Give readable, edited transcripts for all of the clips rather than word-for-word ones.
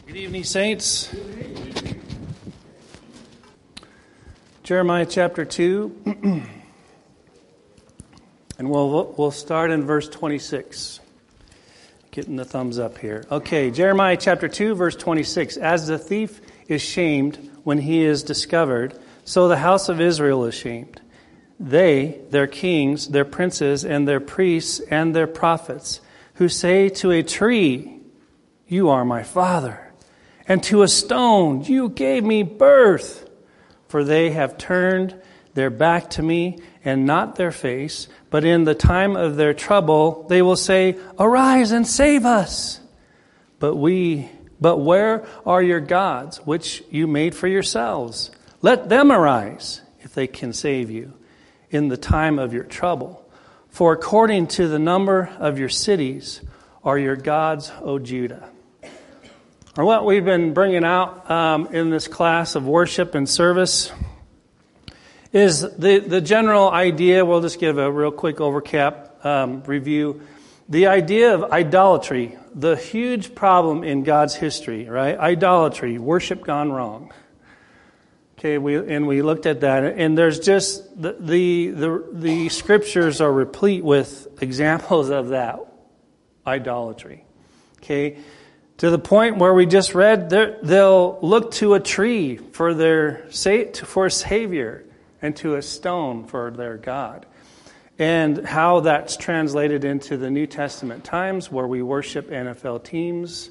Good evening, saints. Jeremiah chapter 2, and we'll start in verse 26. Getting the thumbs up here. Okay, Jeremiah chapter 2, verse 26. As the thief is shamed when he is discovered, so the house of Israel is shamed. They, their kings, their princes, and their priests, and their prophets, who say to a tree, "You are my father," and to a stone, "You gave me birth." For they have turned their back to me, and not their face, but in the time of their trouble they will say, "Arise and save us." But where are your gods, which you made for yourselves? Let them arise, if they can save you, in the time of your trouble. For according to the number of your cities are your gods, O Judah. Or what we've been bringing out in this class of worship and service is the general idea. We'll just give a real quick overcap review. The idea of idolatry, the huge problem in God's history, right? Idolatry, worship gone wrong. Okay, we looked at that, and there's just the scriptures are replete with examples of that idolatry. Okay. To the point where we just read, they'll look to a tree for a savior, and to a stone for their God. And how that's translated into the New Testament times where we worship NFL teams,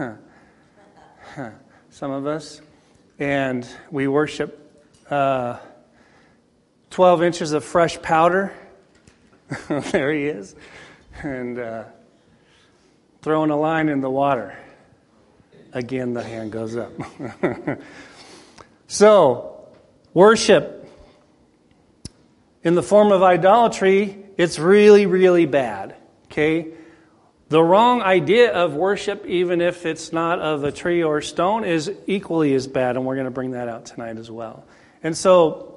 some of us, and we worship 12 inches of fresh powder. There he is. And throwing a line in the water. Again, the hand goes up. So, worship in the form of idolatry, it's really, really bad. Okay? The wrong idea of worship, even if it's not of a tree or stone, is equally as bad, and we're going to bring that out tonight as well. And so,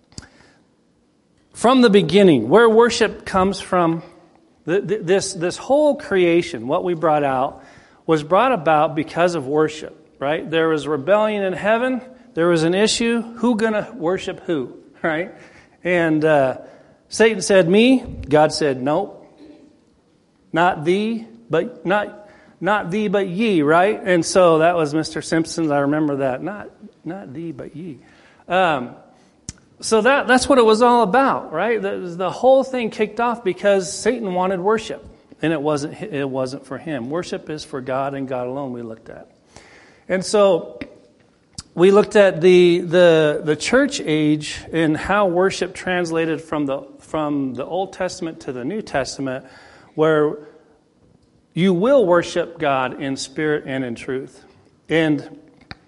from the beginning, where worship comes from, this whole creation, what we brought out, was brought about because of worship, right? There was rebellion in heaven. There was an issue. Who gonna worship who, right? And Satan said, "Me." God said, "Nope. Not thee, but not thee, but ye," right? And so that was Mr. Simpson's. I remember that. Not thee, but ye. So that's what it was all about, right? The whole thing kicked off because Satan wanted worship. And it wasn't for him. Worship is for God and God alone, we looked at. And so we looked at the church age and how worship translated from the Old Testament to the New Testament, where you will worship God in spirit and in truth. And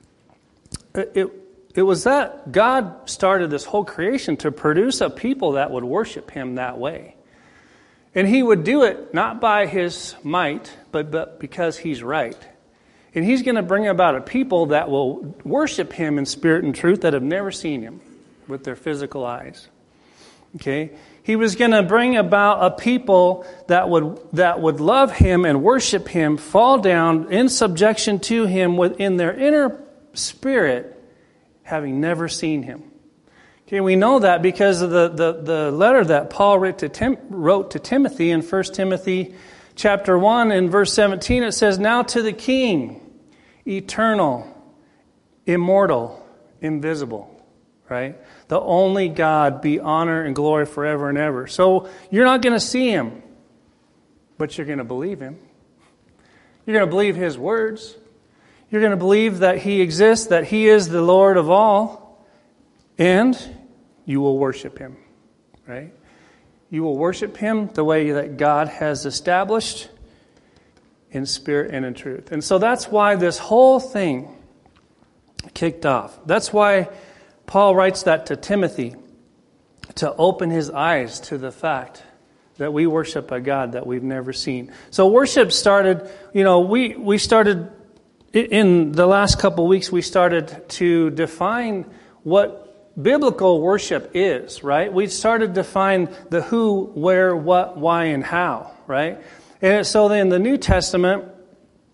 it was that God started this whole creation to produce a people that would worship him that way. And he would do it not by his might, but because he's right. And he's going to bring about a people that will worship him in spirit and truth that have never seen him with their physical eyes. Okay? He was going to bring about a people that would love him and worship him, fall down in subjection to him within their inner spirit, having never seen him. Okay, we know that because of the letter that Paul wrote to Timothy in 1 Timothy chapter 1 and verse 17. It says, "Now to the King, eternal, immortal, invisible," right? "The only God, be honor and glory forever and ever." So you're not going to see him, but you're going to believe him. You're going to believe his words. You're going to believe that he exists, that he is the Lord of all, and you will worship him, right? You will worship him the way that God has established in spirit and in truth. And so that's why this whole thing kicked off. That's why Paul writes that to Timothy, to open his eyes to the fact that we worship a God that we've never seen. So worship started, we started, in the last couple of weeks, we started to define what biblical worship is, right? We started to define the who, where, what, why, and how, right? And so in the New Testament,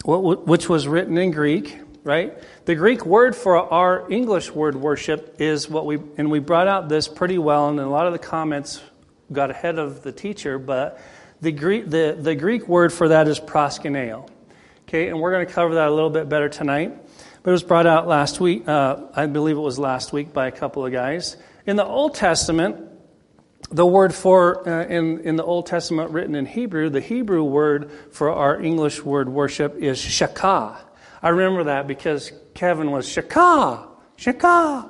which was written in Greek, right? The Greek word for our English word worship is we brought out this pretty well, and a lot of the comments got ahead of the teacher, but the Greek word for that is proskuneo. Okay, and we're going to cover that a little bit better tonight. But it was brought out last week, I believe it was last week, by a couple of guys. In the Old Testament, the word for, in the Old Testament written in Hebrew, the Hebrew word for our English word worship is shakah. I remember that because Kevin was shakah, shakah.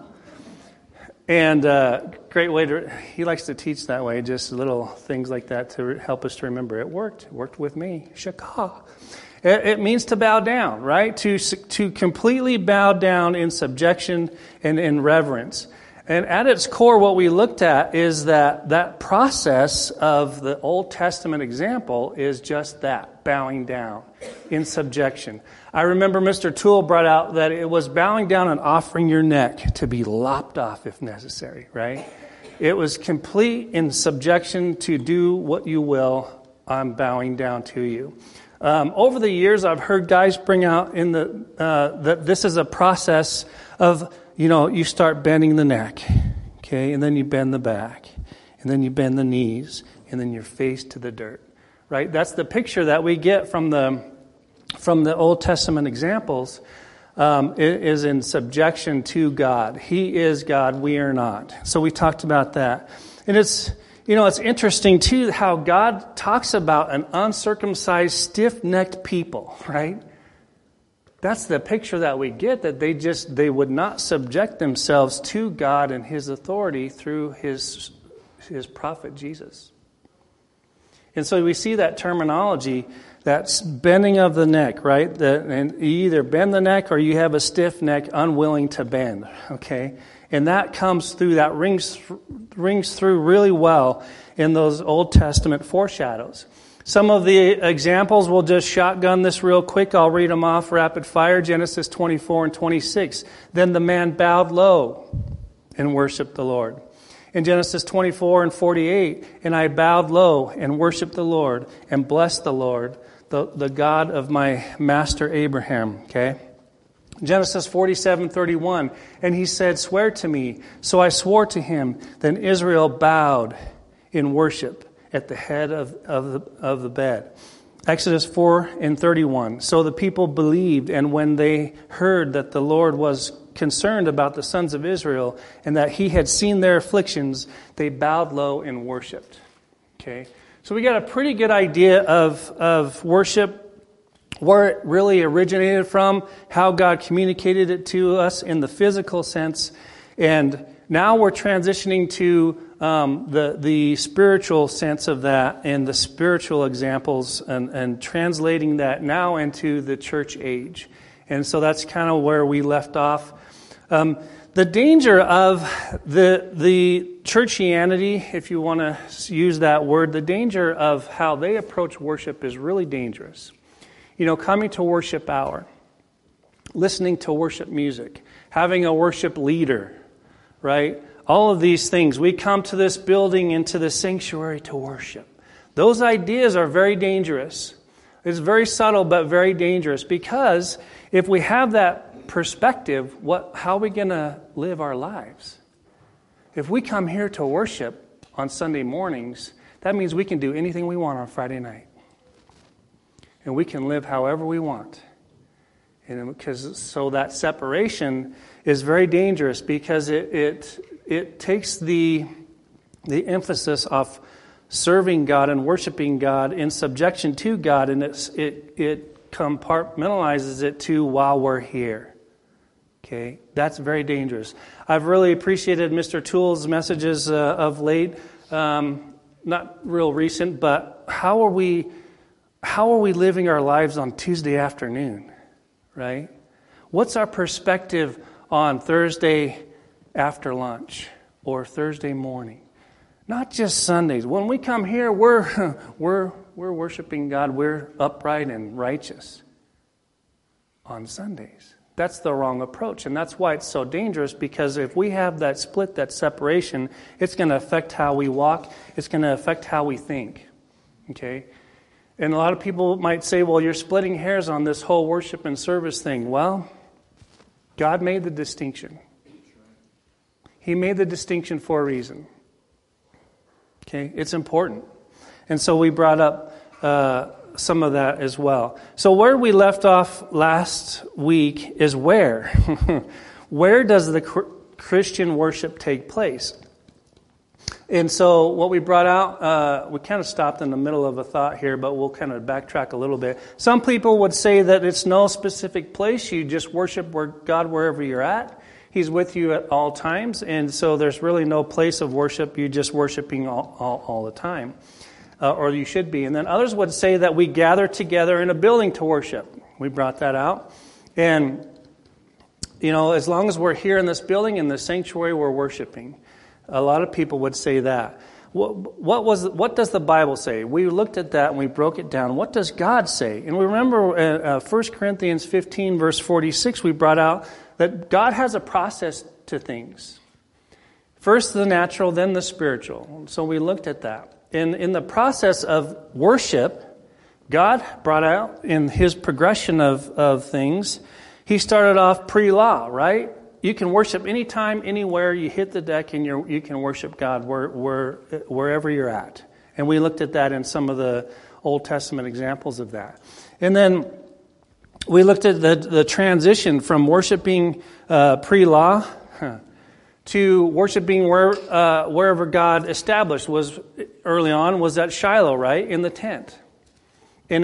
And great way he likes to teach that way, just little things like that to help us to remember. It worked with me, shakah. It means to bow down, right? To completely bow down in subjection and in reverence. And at its core, what we looked at is that process of the Old Testament example is just that, bowing down in subjection. I remember Mr. Toole brought out that it was bowing down and offering your neck to be lopped off if necessary, right? It was complete in subjection to do what you will. I'm bowing down to you. Over the years, I've heard guys bring out that this is a process of, you start bending the neck, okay, and then you bend the back, and then you bend the knees, and then your face to the dirt, right? That's the picture that we get from the Old Testament examples. Is in subjection to God. He is God, we are not. So we talked about that, and it's interesting, too, how God talks about an uncircumcised, stiff-necked people, right? That's the picture that we get, that they would not subject themselves to God and His authority through His prophet Jesus. And so we see that terminology, that's bending of the neck, right? And you either bend the neck or you have a stiff neck, unwilling to bend, okay? And that comes through, that rings through really well in those Old Testament foreshadows. Some of the examples, we'll just shotgun this real quick. I'll read them off rapid fire. Genesis 24 and 26. Then the man bowed low and worshiped the Lord. In Genesis 24 and 48, and I bowed low and worshiped the Lord and blessed the Lord, the God of my master Abraham. Okay? Genesis 47:31, and he said, swear to me. So I swore to him. Then Israel bowed in worship at the head of the bed. Exodus 4:31, so the people believed, and when they heard that the Lord was concerned about the sons of Israel and that he had seen their afflictions, they bowed low and worshiped. Okay, so we got a pretty good idea of worship, where it really originated from, how God communicated it to us in the physical sense, and now we're transitioning to the spiritual sense of that and the spiritual examples and translating that now into the church age. And so that's kind of where we left off. The danger of the churchianity, if you want to use that word, the danger of how they approach worship is really dangerous. Coming to worship hour, listening to worship music, having a worship leader, right? All of these things. We come to this building, into the sanctuary to worship. Those ideas are very dangerous. It's very subtle, but very dangerous, because if we have that perspective, how are we going to live our lives? If we come here to worship on Sunday mornings, that means we can do anything we want on Friday night. And we can live however we want. And so that separation is very dangerous, because it takes the emphasis off serving God and worshiping God in subjection to God, and it compartmentalizes it to while we're here. Okay, that's very dangerous. I've really appreciated Mr. Toole's messages of late, not real recent, but how are we living our lives on Tuesday afternoon, right? What's our perspective on Thursday after lunch or Thursday morning? Not just Sundays. When we come here, we're worshiping God. We're upright and righteous on Sundays. That's the wrong approach, and that's why it's so dangerous, because if we have that split, that separation, it's going to affect how we walk. It's going to affect how we think. Okay? And a lot of people might say, well, you're splitting hairs on this whole worship and service thing. Well, God made the distinction. He made the distinction for a reason. Okay, it's important. And so we brought up some of that as well. So where we left off last week is where? Where does the Christian worship take place? And so what we brought out, we kind of stopped in the middle of a thought here, but we'll kind of backtrack a little bit. Some people would say that it's no specific place. You just worship God wherever you're at. He's with you at all times. And so there's really no place of worship. You're just worshiping all the time. Or you should be. And then others would say that we gather together in a building to worship. We brought that out. And, as long as we're here in this building, in the sanctuary, we're worshiping. A lot of people would say that. What does the Bible say? We looked at that and we broke it down. What does God say? And we remember 1 Corinthians 15, verse 46, we brought out that God has a process to things. First the natural, then the spiritual. So we looked at that. In the process of worship, God brought out in His progression of things, He started off pre-law, right? You can worship anytime, anywhere. You hit the deck and you can worship God wherever you're at. And we looked at that in some of the Old Testament examples of that. And then we looked at the transition from worshiping pre-law to worshiping wherever God established. Was early on was at Shiloh, right, in the tent, and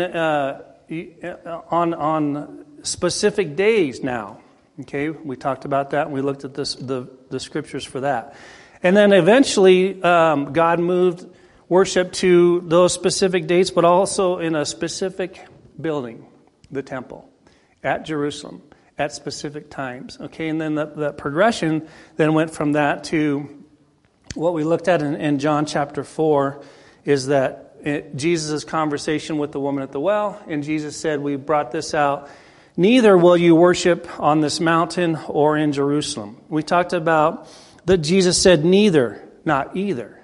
on specific days now. Okay, we talked about that, and we looked at the scriptures for that. And then eventually, God moved worship to those specific dates, but also in a specific building, the temple, at Jerusalem, at specific times. Okay, and then the progression then went from that to what we looked at in John chapter 4, is that Jesus' conversation with the woman at the well, and Jesus said, we brought this out, neither will you worship on this mountain or in Jerusalem. We talked about that Jesus said neither, not either.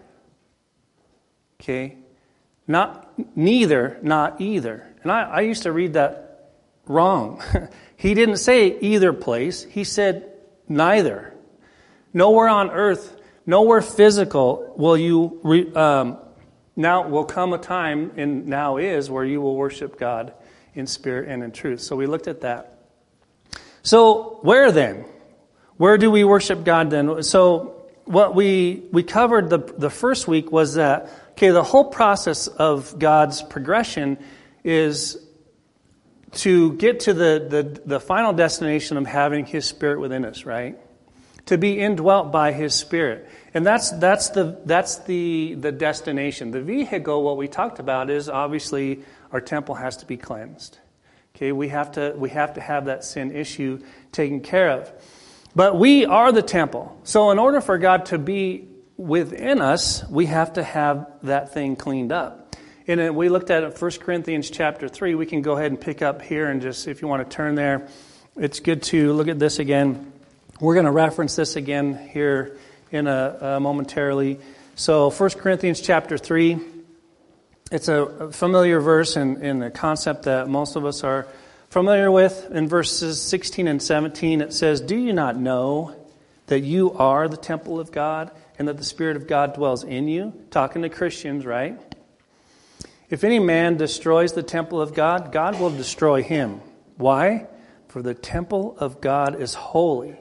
Okay? Neither, not either. And I used to read that wrong. He didn't say either place. He said neither. Nowhere on earth, nowhere physical will you... now will come a time, and now is, where you will worship God in spirit and in truth. So we looked at that. So where then? Where do we worship God then? So what we covered the first week was that, okay, the whole process of God's progression is to get to the final destination of having His Spirit within us, right? To be indwelt by His Spirit. And that's the destination. The vehicle, what we talked about, is obviously our temple has to be cleansed. Okay, we have to have that sin issue taken care of. But we are the temple. So in order for God to be within us, we have to have that thing cleaned up. And we looked at it 1 Corinthians chapter 3. We can go ahead and pick up here and just, if you want to turn there, it's good to look at this again. We're going to reference this again here in momentarily. So 1 Corinthians chapter 3, it's a familiar verse and a concept that most of us are familiar with. In verses 16 and 17, it says, do you not know that you are the temple of God and that the Spirit of God dwells in you? Talking to Christians, right? If any man destroys the temple of God, God will destroy him. Why? For the temple of God is holy.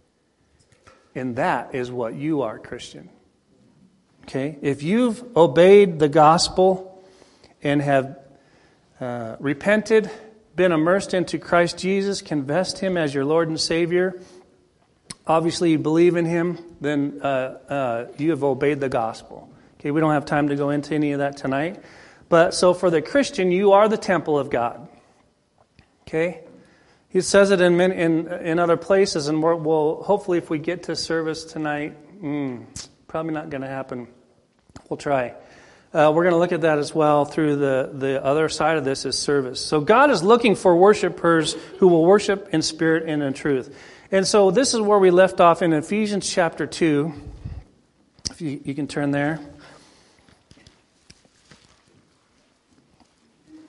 And that is what you are, Christian. Okay? If you've obeyed the gospel and have repented, been immersed into Christ Jesus, confessed Him as your Lord and Savior, obviously you believe in Him, then you have obeyed the gospel. Okay, we don't have time to go into any of that tonight. But so for the Christian, you are the temple of God. Okay? He says it in other places, and we'll hopefully if we get to service tonight, probably not going to happen. We'll try. We're going to look at that as well through the other side of this is service. So God is looking for worshipers who will worship in spirit and in truth. And so this is where we left off in Ephesians chapter 2. If you can turn there.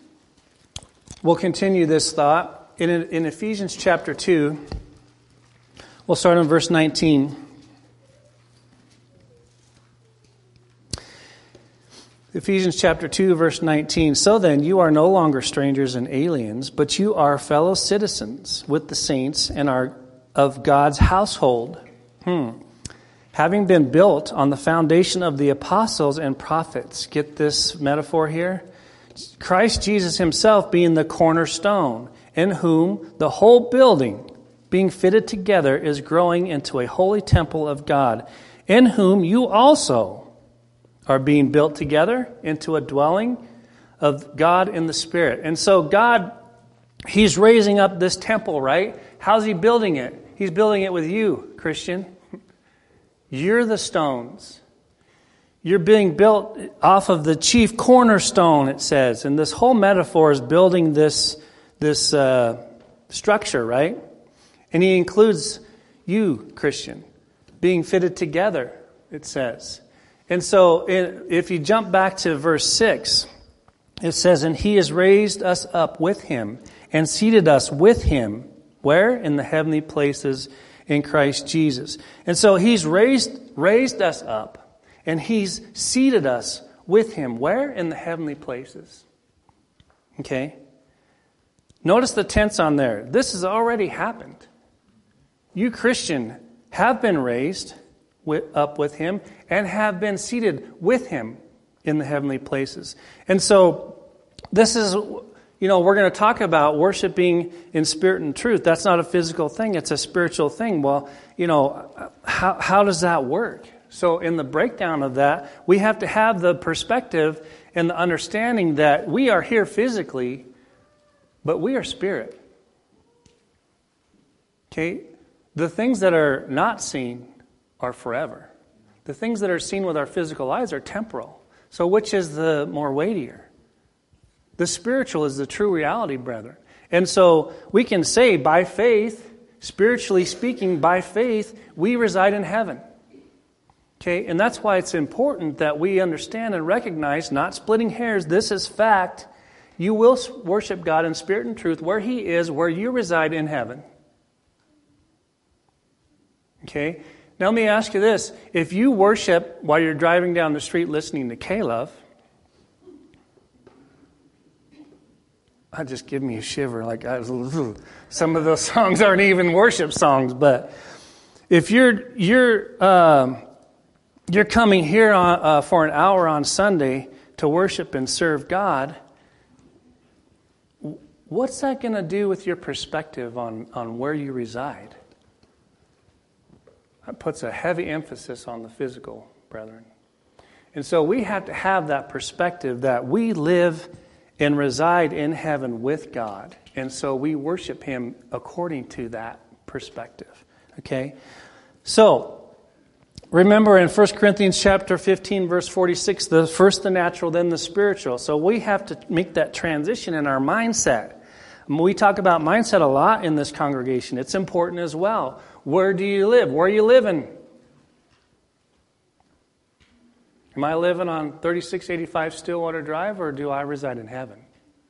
we'll continue this thought. In Ephesians chapter 2, we'll start in verse 19. Ephesians chapter 2, verse 19. So then, you are no longer strangers and aliens, but you are fellow citizens with the saints and are of God's household. Having been built on the foundation of the apostles and prophets. Get this metaphor here? Christ Jesus himself being the cornerstone, in whom the whole building, being fitted together, is growing into a holy temple of God, in whom you also are being built together into a dwelling of God in the Spirit. And so God, he's raising up this temple, right? How's he building it? He's building it with you, Christian. You're the stones. You're being built off of the chief cornerstone, it says. And this whole metaphor is building this structure, right? And he includes you, Christian, being fitted together, it says. And so if you jump back to verse 6, it says, and he has raised us up with him and seated us with him. Where? In the heavenly places in Christ Jesus. And so he's raised us up and he's seated us with him. Where? In the heavenly places. Okay? Notice the tense on there. This has already happened. You, Christian, have been raised up with him and have been seated with him in the heavenly places. And so this is, we're going to talk about worshiping in spirit and truth. That's not a physical thing. It's a spiritual thing. Well, how does that work? So in the breakdown of that, we have to have the perspective and the understanding that we are here physically, but we are spirit. Okay? The things that are not seen are forever. The things that are seen with our physical eyes are temporal. So which is the more weightier? The spiritual is the true reality, brethren. And so we can say by faith, spiritually speaking, by faith, we reside in heaven. Okay, and that's why it's important that we understand and recognize, not splitting hairs, this is fact. You will worship God in spirit and truth where he is, where you reside in heaven. Okay? Now let me ask you this. If you worship while you're driving down the street listening to K-Love, that just give me a shiver. Some of those songs aren't even worship songs, but if you're coming here for an hour on Sunday to worship and serve God, what's that going to do with your perspective on where you reside? That puts a heavy emphasis on the physical, brethren. And so we have to have that perspective that we live and reside in heaven with God. And so we worship him according to that perspective. Okay? So, remember in 1 Corinthians chapter 15, verse 46, the first the natural, then the spiritual. So we have to make that transition in our mindset. We talk about mindset a lot in this congregation. It's important as well. Where do you live? Where are you living? Am I living on 3685 Stillwater Drive, or do I reside in heaven?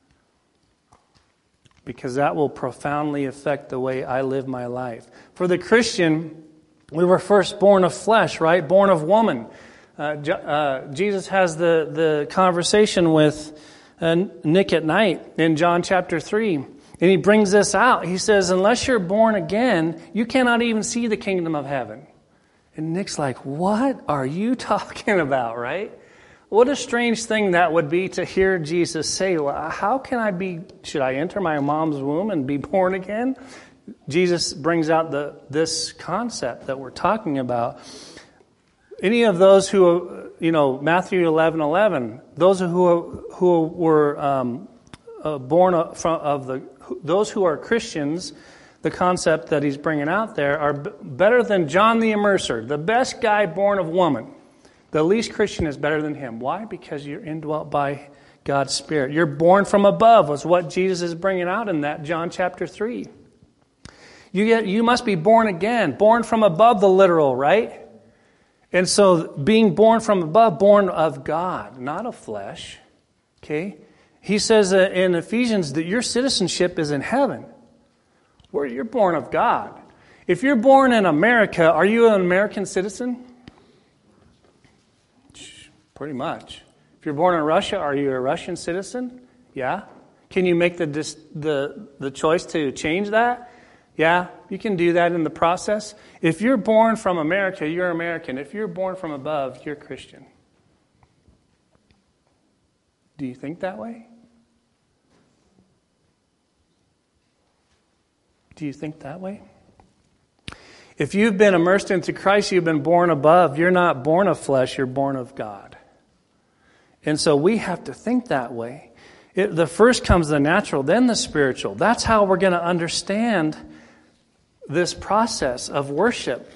Because that will profoundly affect the way I live my life. For the Christian, we were first born of flesh, right? Born of woman. Jesus has the conversation with Nick at night in John chapter 3. And he brings this out. He says, unless you're born again, you cannot even see the kingdom of heaven. And Nick's like, what are you talking about, right? What a strange thing that would be to hear Jesus say, well, should I enter my mom's womb and be born again? Jesus brings out this concept that we're talking about. Any of those who, Matthew 11:11, those who were born from those who are Christians, the concept that he's bringing out there are better than John the Immerser, the best guy born of woman. The least Christian is better than him. Why? Because you're indwelt by God's Spirit. You're born from above was what Jesus is bringing out in that John chapter 3. You must be born again, born from above the literal, right? And so being born from above, born of God, not of flesh, okay? He says in Ephesians that your citizenship is in heaven, where you're born of God. If you're born in America, are you an American citizen? Pretty much. If you're born in Russia, are you a Russian citizen? Yeah. Can you make the choice to change that? Yeah, you can do that in the process. If you're born from America, you're American. If you're born from above, you're Christian. Do you think that way? Do you think that way? If you've been immersed into Christ, you've been born above. You're not born of flesh, you're born of God. And so we have to think that way. The first comes the natural, then the spiritual. That's how we're going to understand this process of worship.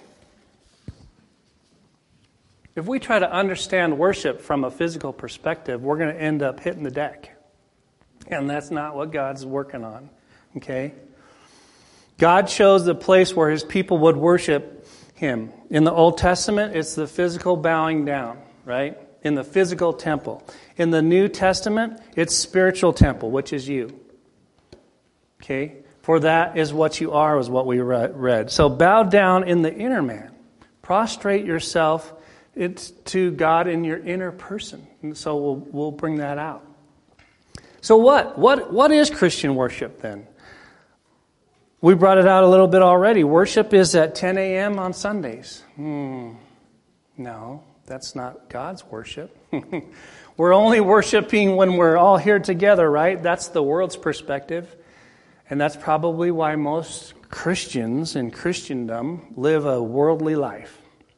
If we try to understand worship from a physical perspective, we're going to end up hitting the deck. And that's not what God's working on. Okay? God chose the place where His people would worship Him. In the Old Testament, it's the physical bowing down, right? In the physical temple. In the New Testament, it's spiritual temple, which is you. Okay? For that is what you are, was what we read. So bow down in the inner man. Prostrate yourself to God in your inner person. And so we'll bring that out. So what is Christian worship then? We brought it out a little bit already. Worship is at 10 a.m. on Sundays. No, that's not God's worship. We're only worshiping when we're all here together, right? That's the world's perspective. And that's probably why most Christians in Christendom live a worldly life.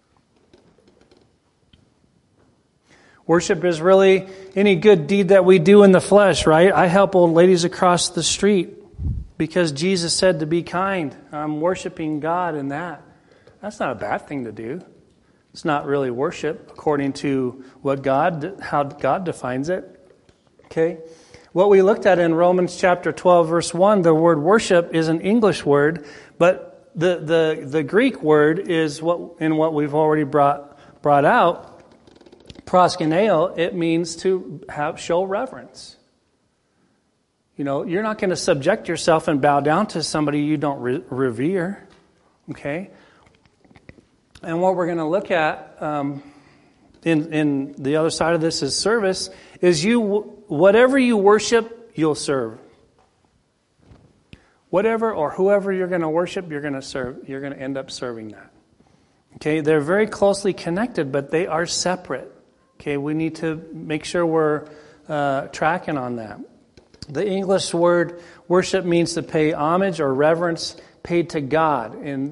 Worship is really any good deed that we do in the flesh, right? I help old ladies across the street because Jesus said to be kind. I'm worshiping God in that. That's not a bad thing to do. It's not really worship according to how God defines it. Okay? What we looked at in Romans chapter 12, verse 1, the word worship is an English word, but the Greek word is what we've already brought out. Proskuneo, it means to show reverence. You know, you're not going to subject yourself and bow down to somebody you don't revere. Okay? And what we're going to look at in the other side of this is service, is whatever you worship, you'll serve. Whatever or whoever you're going to worship, you're going to serve. You're going to end up serving that. Okay? They're very closely connected, but they are separate. Okay? We need to make sure we're tracking on that. The English word worship means to pay homage or reverence paid to God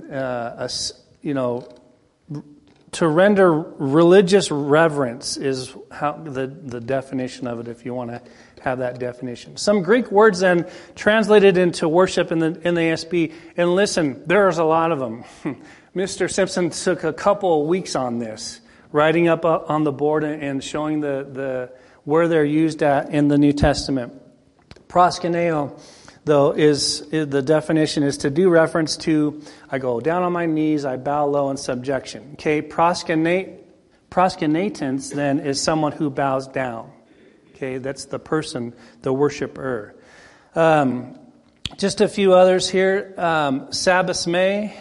to render religious reverence is how the definition of it, if you want to have that definition. Some Greek words then translated into worship in the NASB, and listen, there's a lot of them. Mr. Simpson took a couple of weeks on this, writing up on the board and showing the where they're used at in the New Testament. Proskuneo, though, is the definition is to do reference to, I go down on my knees, I bow low in subjection. Okay, proskunatans then is someone who bows down. Okay, that's the person, the worshiper. Just a few others here. Sabasmea.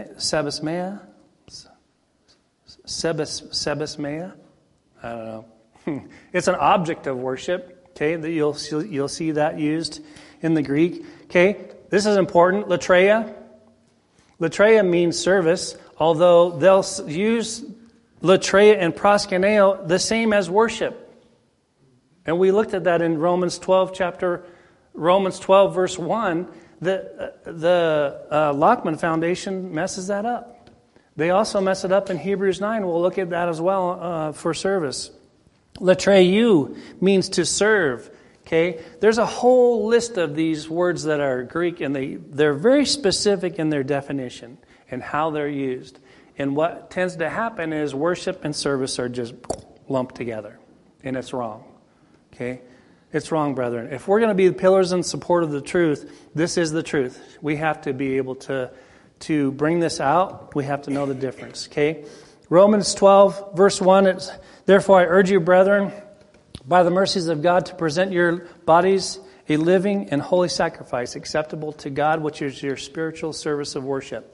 I don't know. It's an object of worship. Okay, that you'll see that used in the Greek. Okay, this is important. Latreia. Latreia means service, although they'll use latreia and proskuneo the same as worship. And we looked at that in Romans 12 verse 1. The Lockman Foundation messes that up. They also mess it up in Hebrews 9. We'll look at that as well for service. Latreiou means to serve. Okay, there's a whole list of these words that are Greek, and they're very specific in their definition and how they're used. And what tends to happen is worship and service are just lumped together, and it's wrong. Okay, it's wrong, brethren. If we're going to be the pillars and support of the truth, this is the truth. We have to be able to bring this out. We have to know the difference. Okay, Romans 12 verse 1. Therefore I urge you, brethren, by the mercies of God, to present your bodies a living and holy sacrifice, acceptable to God, which is your spiritual service of worship.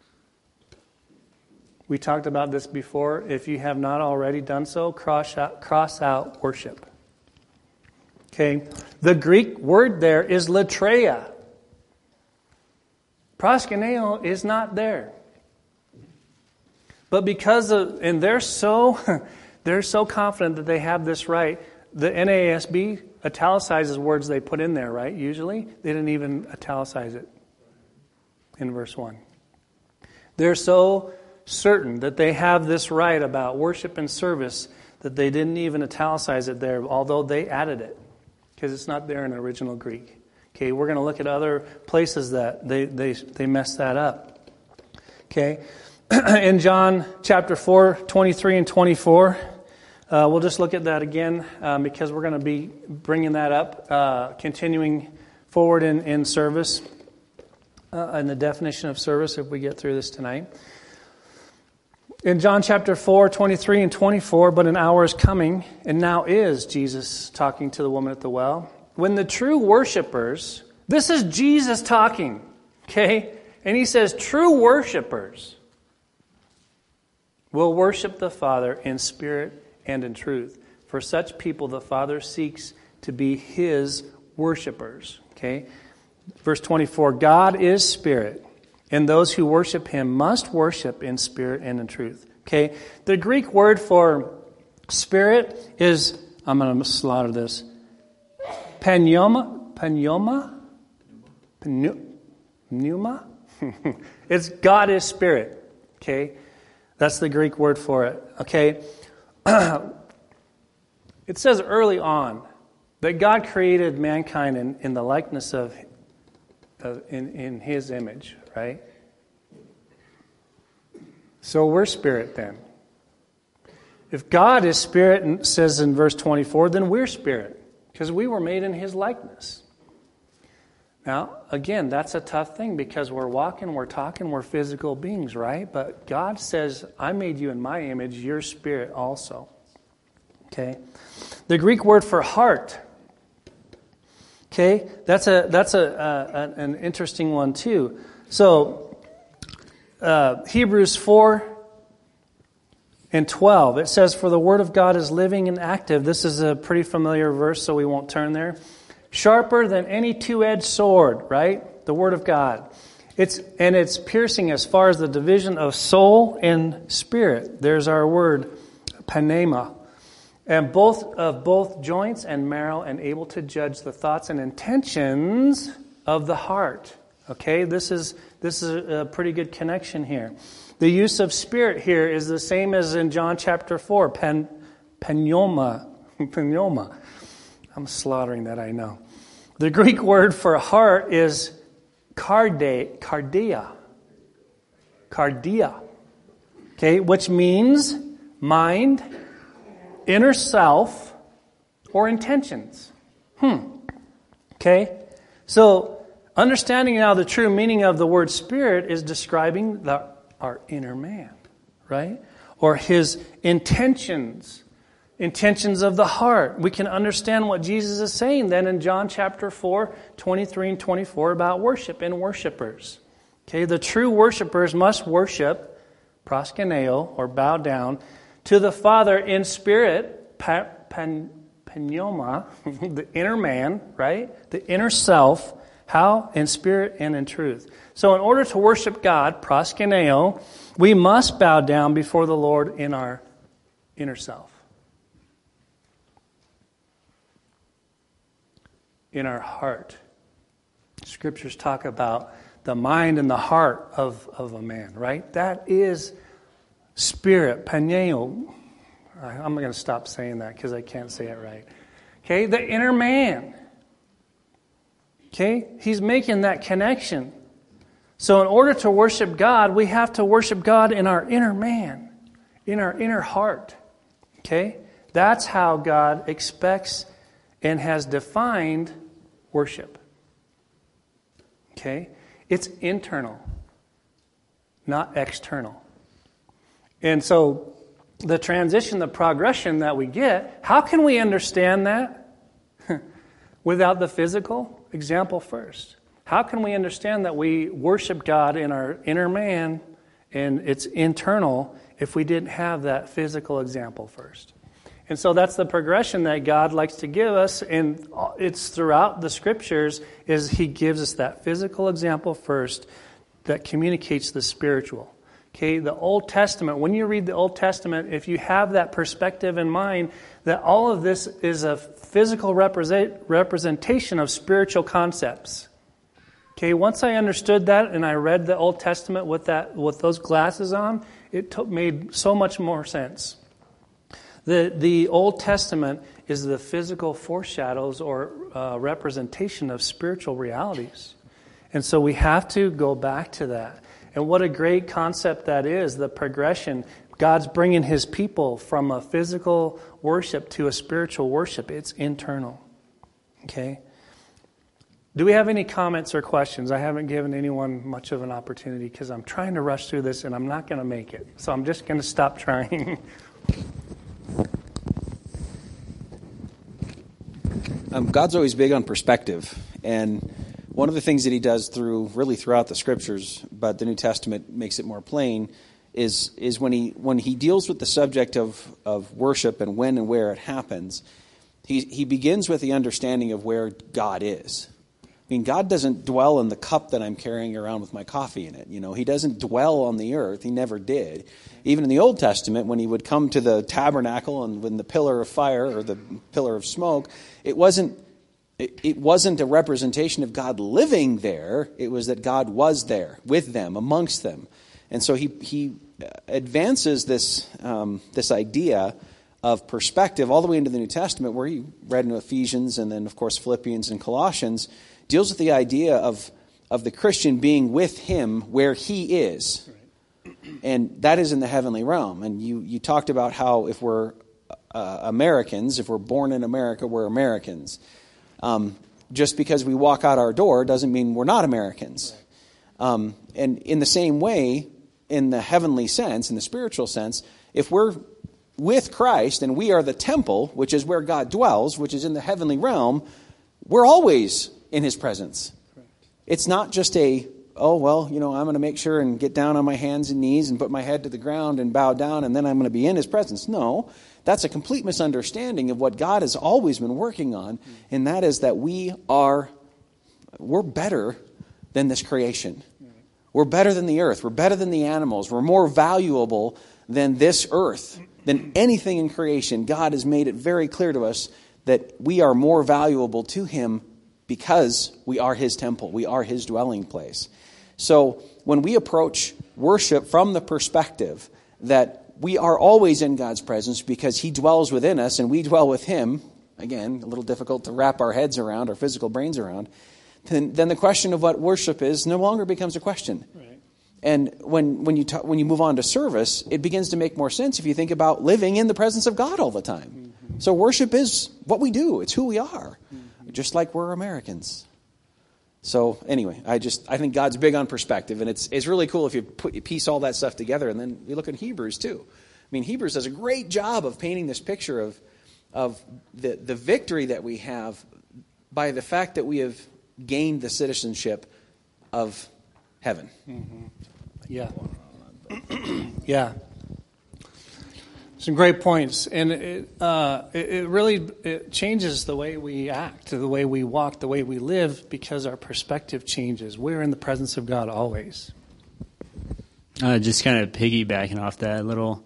We talked about this before. If you have not already done so, cross out worship. Okay. The Greek word there is latreia. Proskuneo is not there. But because they're so confident that they have this right, the NASB italicizes words they put in there, right? Usually, they didn't even italicize it in verse 1. They're so certain that they have this right about worship and service that they didn't even italicize it there, although they added it, because it's not there in the original Greek. Okay, we're going to look at other places that they messed that up. Okay, in John chapter 4, 23 and 24, we'll just look at that again because we're going to be bringing that up, continuing forward in service, in the definition of service if we get through this tonight. In John chapter 4, 23 and 24, but an hour is coming, and now is Jesus talking to the woman at the well, when the true worshipers, this is Jesus talking, okay? And he says, true worshipers will worship the Father in spirit and in truth. For such people, the Father seeks to be his worshipers, okay? Verse 24, God is spirit, and those who worship him must worship in spirit and in truth. Okay, the Greek word for spirit is, I'm going to slaughter this, pneuma. It's God is spirit. Okay, that's the Greek word for it. Okay, it says early on that God created mankind in the likeness of in his image, right? So we're spirit then. If God is spirit, and says in verse 24, then we're spirit, because we were made in his likeness. Now, again, that's a tough thing because we're walking, we're talking, we're physical beings, right? But God says, I made you in my image, you're spirit also. Okay? The Greek word for heart, okay, that's an interesting one too. So, Hebrews 4 and 12, it says, for the word of God is living and active. This is a pretty familiar verse, so we won't turn there. Sharper than any two-edged sword, right? The word of God. It's piercing as far as the division of soul and spirit. There's our word, pneuma. And both joints and marrow, and able to judge the thoughts and intentions of the heart. Okay, this is a pretty good connection here. The use of spirit here is the same as in John chapter 4, pneuma. I'm slaughtering that, I know. The Greek word for heart is cardia. Okay, which means mind, inner self, or intentions. Okay, so understanding now the true meaning of the word spirit is describing our inner man, right? Or his intentions of the heart. We can understand what Jesus is saying then in John chapter 4, 23 and 24 about worship and worshipers. Okay, the true worshipers must worship, proskuneo, or bow down, to the Father in spirit, pneuma, the inner man, right? The inner self. How? In spirit and in truth. So in order to worship God, proskuneo, we must bow down before the Lord in our inner self. In our heart. Scriptures talk about the mind and the heart of a man, right? That is spirit, pneuma. I'm going to stop saying that because I can't say it right. Okay, the inner man. Okay, he's making that connection. So in order to worship God, we have to worship God in our inner man, in our inner heart. Okay, that's how God expects and has defined worship. Okay, it's internal, not external. And so the transition, the progression that we get, how can we understand that without the physical example first? How can we understand that we worship God in our inner man and it's internal if we didn't have that physical example first? And so that's the progression that God likes to give us, and it's throughout the Scriptures is He gives us that physical example first that communicates the spiritual. Okay, the Old Testament, when you read the Old Testament, if you have that perspective in mind, that all of this is a physical representation of spiritual concepts. Okay, once I understood that and I read the Old Testament with those glasses on, it made so much more sense. The Old Testament is the physical foreshadows or representation of spiritual realities. And so we have to go back to that. And what a great concept that is, the progression. God's bringing His people from a physical worship to a spiritual worship. It's internal. Okay? Do we have any comments or questions? I haven't given anyone much of an opportunity because I'm trying to rush through this and I'm not going to make it. So I'm just going to stop trying. God's always big on perspective, and one of the things that He does throughout the Scriptures, but the New Testament makes it more plain, is when he deals with the subject of worship and when and where it happens, he begins with the understanding of where God is. I mean, God doesn't dwell in the cup that I'm carrying around with my coffee in it. You know, He doesn't dwell on the earth. He never did. Even in the Old Testament, when He would come to the tabernacle and when the pillar of fire or the pillar of smoke, it wasn't a representation of God living there. It was that God was there with them, amongst them. And so he advances this idea of perspective all the way into the New Testament, where he read in Ephesians and then, of course, Philippians and Colossians, deals with the idea of the Christian being with Him where He is. And that is in the heavenly realm. And you talked about how if we're Americans, if we're born in America, we're Americans. Just because we walk out our door doesn't mean we're not Americans. And in the same way, in the heavenly sense, in the spiritual sense, if we're with Christ and we are the temple, which is where God dwells, which is in the heavenly realm, we're always in His presence. Correct. It's not just I'm going to make sure and get down on my hands and knees and put my head to the ground and bow down and then I'm going to be in His presence. No, that's a complete misunderstanding of what God has always been working on, and that is that we're better than this creation. We're better than the earth. We're better than the animals. We're more valuable than this earth, than anything in creation. God has made it very clear to us that we are more valuable to Him because we are His temple. We are His dwelling place. So when we approach worship from the perspective that we are always in God's presence because He dwells within us and we dwell with Him, again, a little difficult to wrap our heads around, our physical brains around, then the question of what worship is no longer becomes a question. Right. And when you move on to service, it begins to make more sense if you think about living in the presence of God all the time. Mm-hmm. So worship is what we do. It's who we are, just like we're Americans. So anyway, I think God's big on perspective, and it's really cool if you piece all that stuff together, and then you look at Hebrews too. I mean, Hebrews does a great job of painting this picture of the victory that we have by the fact that we have gained the citizenship of heaven. Mm-hmm. Yeah. Yeah. Some great points, and it really changes the way we act, the way we walk, the way we live, because our perspective changes. We're in the presence of God always. Just kind of piggybacking off that a little,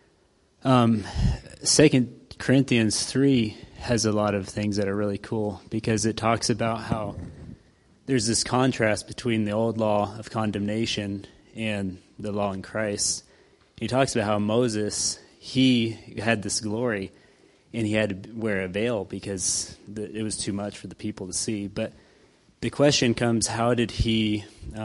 2 Corinthians 3 has a lot of things that are really cool, because it talks about how there's this contrast between the old law of condemnation and the law in Christ. He talks about how Moses, he had this glory, and he had to wear a veil because it was too much for the people to see. But the question comes, how did he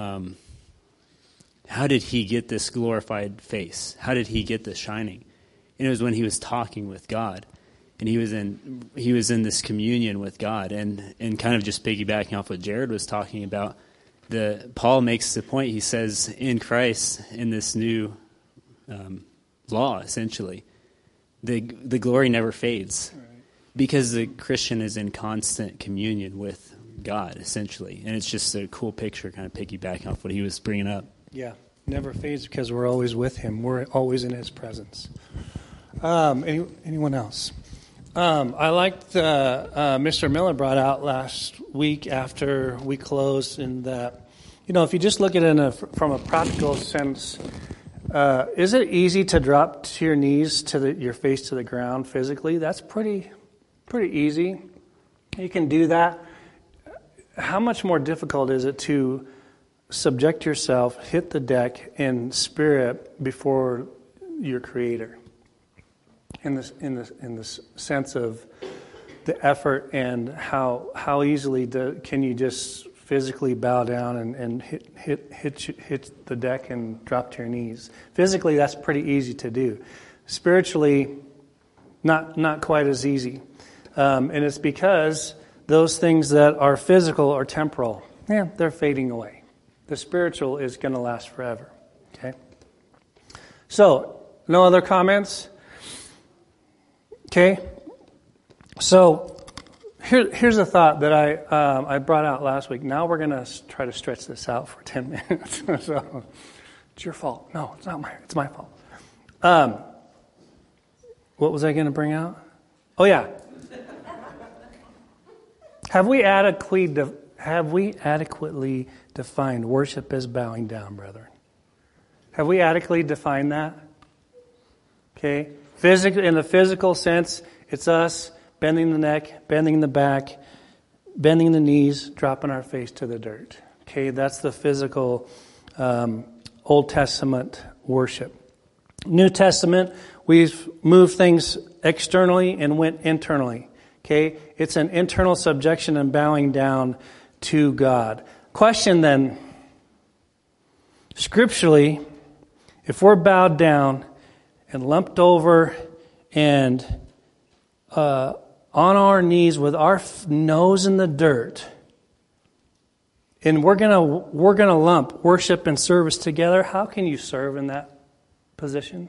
get this glorified face? How did he get this shining? And it was when he was talking with God, and he was in this communion with God, and kind of just piggybacking off what Jared was talking about. Paul makes the point. He says, in Christ, in this new law, essentially, the glory never fades, because the Christian is in constant communion with God, essentially. And it's just a cool picture, kind of piggybacking off what he was bringing up. Yeah, never fades because we're always with him. We're always in his presence. Anyone else? I liked Mr. Miller brought out last week after we closed in that, if you just look at it from a practical sense, is it easy to drop to your knees, your face to the ground physically? That's pretty easy. You can do that. How much more difficult is it to subject yourself, hit the deck in spirit before your Creator? In this sense of the effort and how easily can you just physically bow down and hit the deck and drop to your knees? Physically, that's pretty easy to do. Spiritually, not quite as easy, and it's because those things that are physical or temporal, they're fading away. The spiritual is going to last forever. Okay. So, no other comments? Okay, so here's a thought that I brought out last week. Now we're going to try to stretch this out for 10 minutes. So it's your fault. No, it's not mine. It's my fault. What was I going to bring out? Oh yeah. Have we adequately defined worship as bowing down, brethren? Have we adequately defined that? Okay. In the physical sense, it's us bending the neck, bending the back, bending the knees, dropping our face to the dirt. Okay, that's the physical Old Testament worship. New Testament, we've moved things externally and went internally. Okay, it's an internal subjection and bowing down to God. Question then, scripturally, if we're bowed down and lumped over and on our knees with our nose in the dirt, and we're gonna lump worship and service together, how can you serve in that position?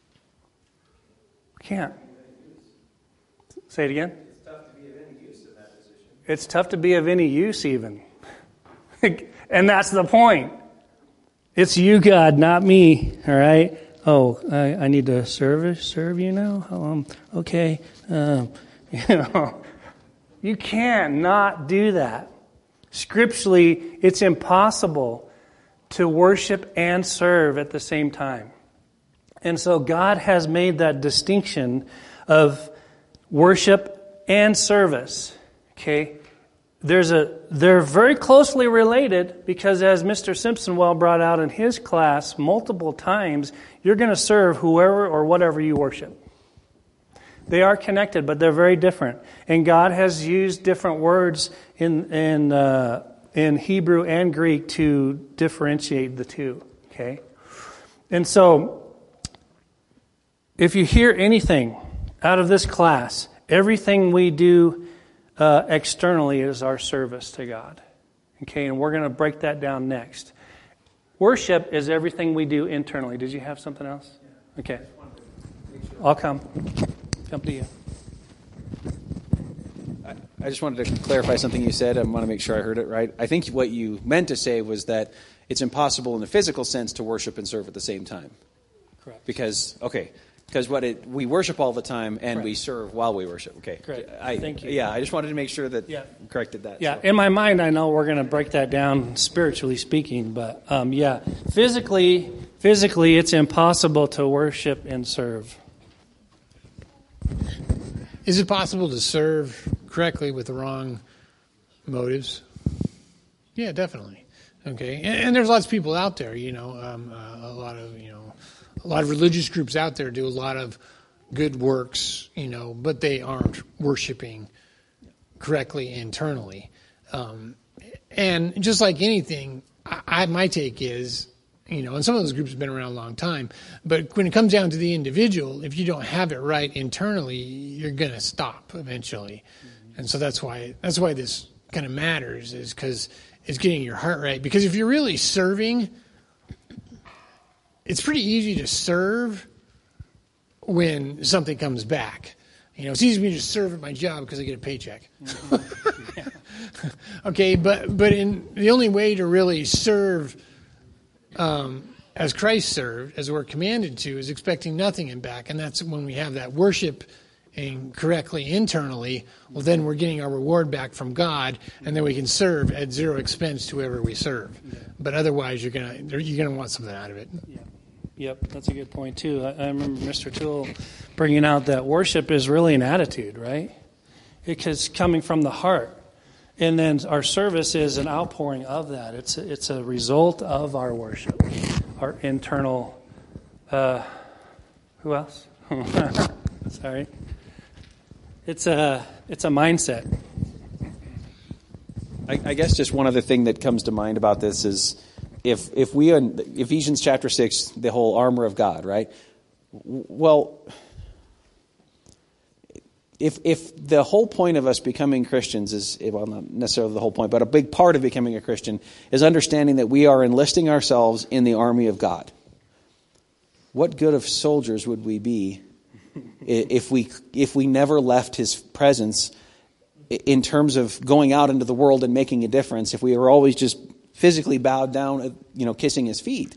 Can't. Say it again. It's tough to be of any use in that position. It's tough to be of any use even. And that's the point. It's you, God, not me. All right? Oh, I need to serve you now? Okay. You cannot do that. Scripturally, it's impossible to worship and serve at the same time. And so God has made that distinction of worship and service. Okay? They're very closely related because, as Mr. Simpson well brought out in his class multiple times, you're going to serve whoever or whatever you worship. They are connected, but they're very different. And God has used different words in Hebrew and Greek to differentiate the two. Okay? And so, if you hear anything out of this class, everything we do externally is our service to God. Okay, and we're going to break that down next. Worship is everything we do internally. Did you have something else? Okay. I'll come to you. I just wanted to clarify something you said. I want to make sure I heard it right. I think what you meant to say was that it's impossible in the physical sense to worship and serve at the same time. Correct. Because we worship all the time and Correct. We serve while we worship. Okay. Great. Thank you. Yeah, I just wanted to make sure that you corrected that. Yeah, so. In my mind, I know we're going to break that down spiritually speaking, but physically, it's impossible to worship and serve. Is it possible to serve correctly with the wrong motives? Yeah, definitely. Okay, and there's lots of people out there. A lot of religious groups out there do a lot of good works, but they aren't worshiping correctly internally. And just like anything, my take is, and some of those groups have been around a long time, but when it comes down to the individual, if you don't have it right internally, you're going to stop eventually. Mm-hmm. And so that's why this kind of matters, is because it's getting your heart right. Because if you're really serving, it's pretty easy to serve when something comes back. It's easy for me to serve at my job because I get a paycheck. Okay, but the only way to really serve as Christ served, as we're commanded to, is expecting nothing in back, and that's when we have that worship and correctly internally. Well, then we're getting our reward back from God, and then we can serve at zero expense to whoever we serve. But otherwise, you're gonna want something out of it. Yeah. Yep, that's a good point too. I remember Mr. Toole bringing out that worship is really an attitude, right? Because coming from the heart. And then our service is an outpouring of that. It's a result of our worship, our internal. Who else? Sorry. It's a mindset. I guess just one other thing that comes to mind about this is if we in Ephesians chapter 6, the whole armor of God, right? Well, if the whole point of us becoming Christians is, well, not necessarily the whole point, but a big part of becoming a Christian is understanding that we are enlisting ourselves in the army of God. What good of soldiers would we be if we never left His presence in terms of going out into the world and making a difference? If we were always just physically bowed down, kissing His feet.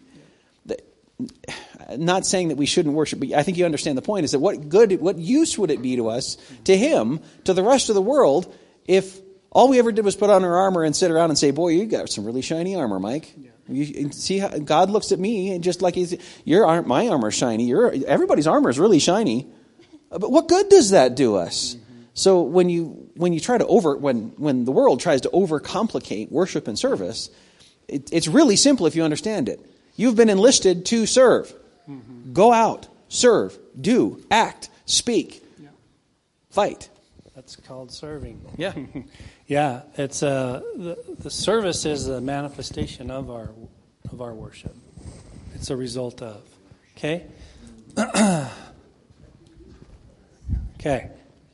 Not saying that we shouldn't worship, but I think you understand the point, is that what use would it be to us, to Him, to the rest of the world, if all we ever did was put on our armor and sit around and say, boy, you got some really shiny armor, Mike. Yeah. You see how God looks at me and just like my armor's shiny. Everybody's armor is really shiny. But what good does that do us? Mm-hmm. So when you try to when the world tries to overcomplicate worship and service, it's really simple if you understand it. You've been enlisted to serve. Mm-hmm. Go out, serve, do, act, speak, fight. That's called serving. Yeah. Yeah, it's the service is a manifestation of our worship. It's a result of. Okay? Okay.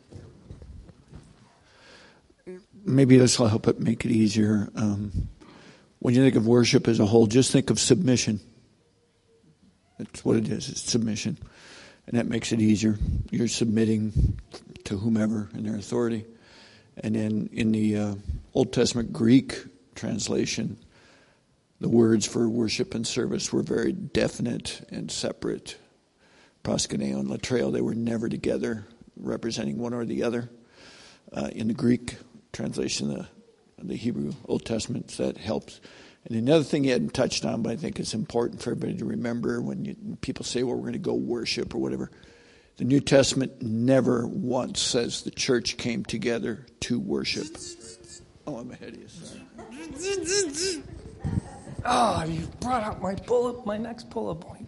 Maybe this will help it make it easier. When you think of worship as a whole, just think of submission. That's what it is. It's submission. And that makes it easier. You're submitting to whomever in their authority. And then in the Old Testament Greek translation, the words for worship and service were very definite and separate. Proskuneo and latreo, they were never together, representing one or the other. In the Greek translation, the Hebrew Old Testament, that helps. And another thing you hadn't touched on, but I think it's important for everybody to remember when people say, well, we're going to go worship or whatever. The New Testament never once says the church came together to worship. Oh, I'm ahead of you, sorry. Oh, you brought out my next bullet point.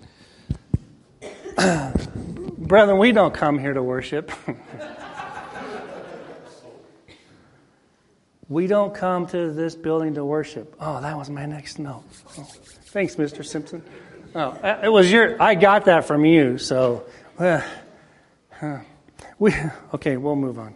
Brethren, we don't come here to worship. We don't come to this building to worship. Oh, that was my next note. Oh, thanks, Mr. Simpson. Oh, it was I got that from you. So, okay, we'll move on.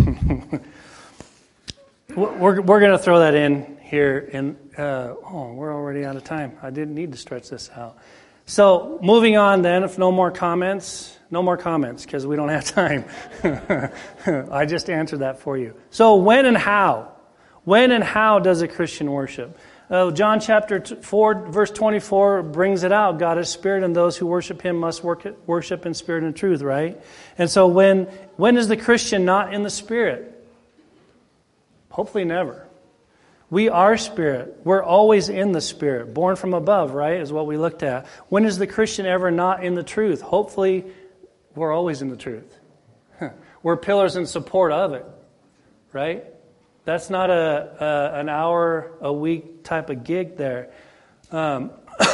We're going to throw that in here, and we're already out of time. I didn't need to stretch this out. So, moving on then. If no more comments, because we don't have time. I just answered that for you. So, when and how? When and how does a Christian worship? John chapter 4, verse 24 brings it out. God is spirit, and those who worship Him must worship in spirit and truth, right? And so when is the Christian not in the Spirit? Hopefully never. We are Spirit. We're always in the Spirit. Born from above, right, is what we looked at. When is the Christian ever not in the truth? Hopefully we're always in the truth. We're pillars in support of it, right? That's not an hour a week type of gig there. In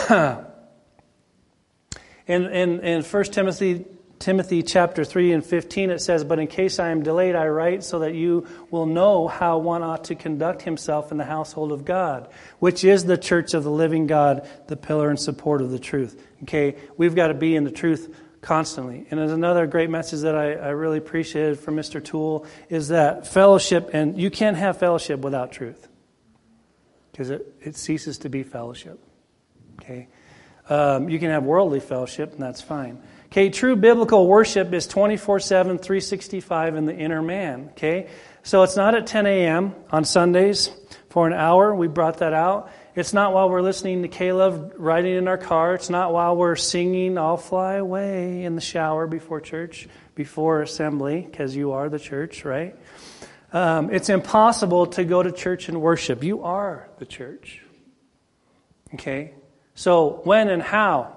1 Timothy chapter 3 and 15 it says, "But in case I am delayed, I write so that you will know how one ought to conduct himself in the household of God, which is the church of the living God, the pillar and support of the truth." Okay, we've got to be in the truth constantly. And there's another great message that I really appreciated from Mr. Toole is that fellowship, and you can't have fellowship without truth because it ceases to be fellowship. Okay, you can have worldly fellowship, and that's fine. Okay, true biblical worship is 24/7, 365 in the inner man. Okay, so it's not at 10 a.m. on Sundays for an hour. We brought that out. It's not while we're listening to Caleb riding in our car. It's not while we're singing "I'll Fly Away" in the shower before church, before assembly, because you are the church, right? It's impossible to go to church and worship. You are the church. Okay? So when and how?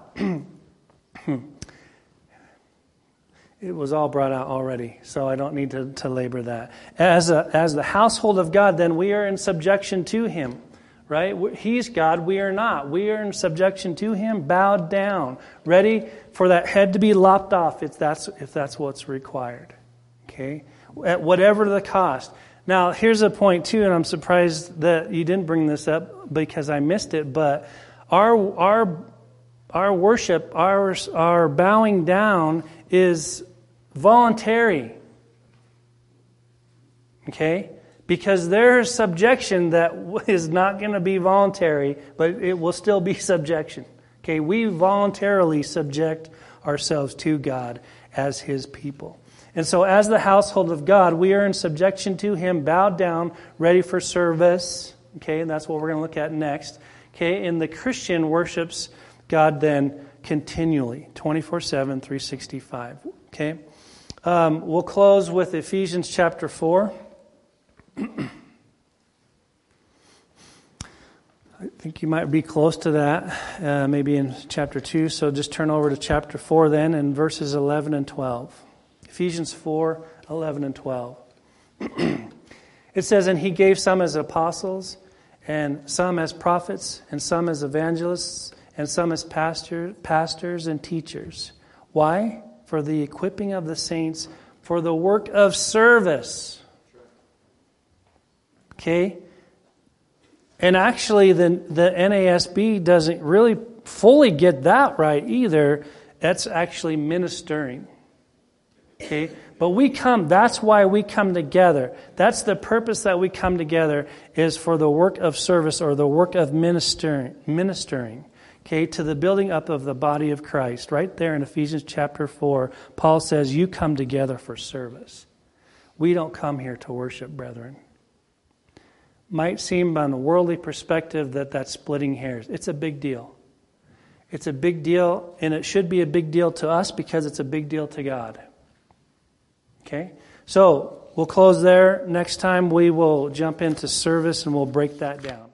It was all brought out already, so I don't need to labor that. As the household of God, then we are in subjection to Him, right? He's God, we are not. We are in subjection to Him, bowed down, ready for that head to be lopped off if that's what's required. Okay? At whatever the cost. Now, here's a point too, and I'm surprised that you didn't bring this up because I missed it, but our worship, our bowing down is voluntary. Okay? Because there's subjection that is not going to be voluntary, but it will still be subjection. Okay? We voluntarily subject ourselves to God as His people. And so as the household of God, we are in subjection to Him, bowed down, ready for service. Okay? And that's what we're going to look at next. Okay? And the Christian worships God then continually, 24/7, 365. Okay? We'll close with Ephesians chapter 4. I think you might be close to that, maybe in chapter 2. So just turn over to chapter 4 then, and verses 11 and 12. Ephesians 4, 11 and 12. It says, "And He gave some as apostles, and some as prophets, and some as evangelists, and some as pastors and teachers." Why? For the equipping of the saints, for the work of service. Okay? And actually, the NASB doesn't really fully get that right either. That's actually ministering. Okay? But that's why we come together. That's the purpose that we come together, is for the work of service or the work of ministering. Okay, to the building up of the body of Christ. Right there in Ephesians chapter 4, Paul says, you come together for service. We don't come here to worship, brethren. Might seem on a worldly perspective that that's splitting hairs. It's a big deal. It's a big deal, and it should be a big deal to us because it's a big deal to God. Okay? So, we'll close there. Next time we will jump into service and we'll break that down.